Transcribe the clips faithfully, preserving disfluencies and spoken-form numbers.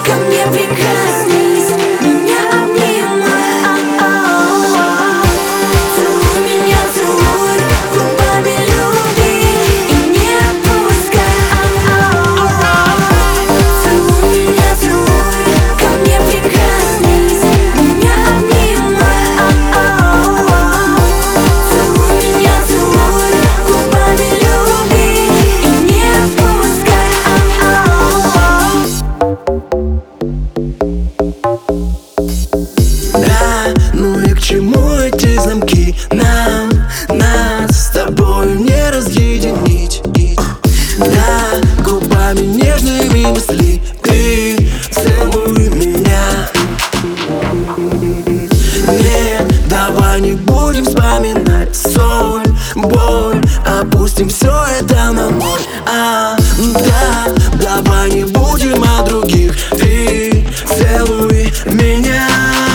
ко мне прикоснись, меня обнимай. Целуй меня, целуй, губами люби и не отпускай. Целуй меня, целуй, ко мне прикоснись, меня обнимай. Целуй меня, целуй, губами люби и не отпускай. Да, ну и к чему эти замки? Нам, нас с тобой не разъединить. Да, губами нежными мысли ты целуй меня. Нет, давай не будем вспоминать соль, боль, опустим все это на ноль. А, да, давай не будем о других, ты целуй меня.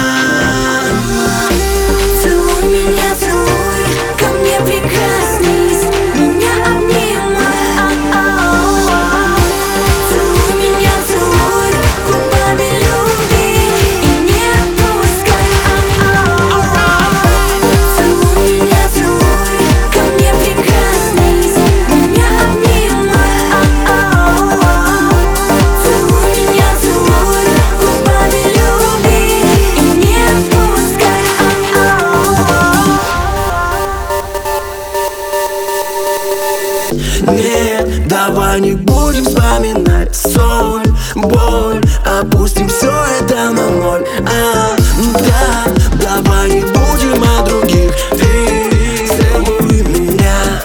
Целуй меня, целуй, ко мне прикоснись, меня обнимай. Целуй меня, целуй, губами люби и не отпускай. Целуй меня, целуй, ко мне прикоснись, меня обнимай. Целуй меня, целуй, губами люби и не отпускай. Нет, давай не будем вспоминать соль, боль, опустим все это на ноль. А, да, давай не будем о других, ты целуй меня.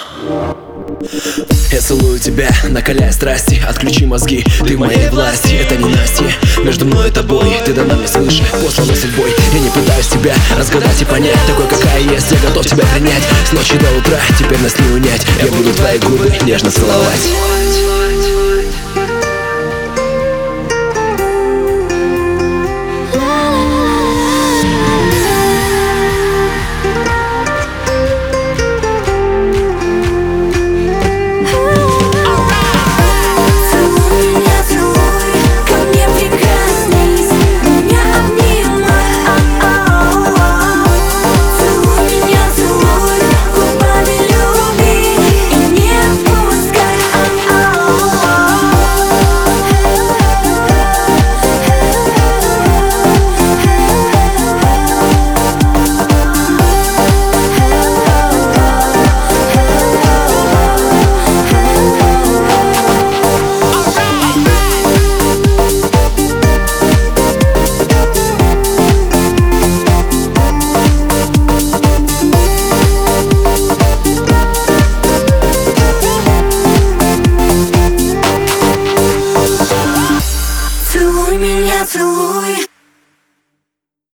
Я целую тебя, накаляя страсти, отключи мозги, ты в моей власти. Это не Настя, между мной и тобой, ты дана мне свыше, послана судьбой. Я не пытаюсь тебя разгадать и понять, такой какая есть, я готов тебя принять. С ночи до утра, теперь нас не унять, я буду твои губы нежно целовать.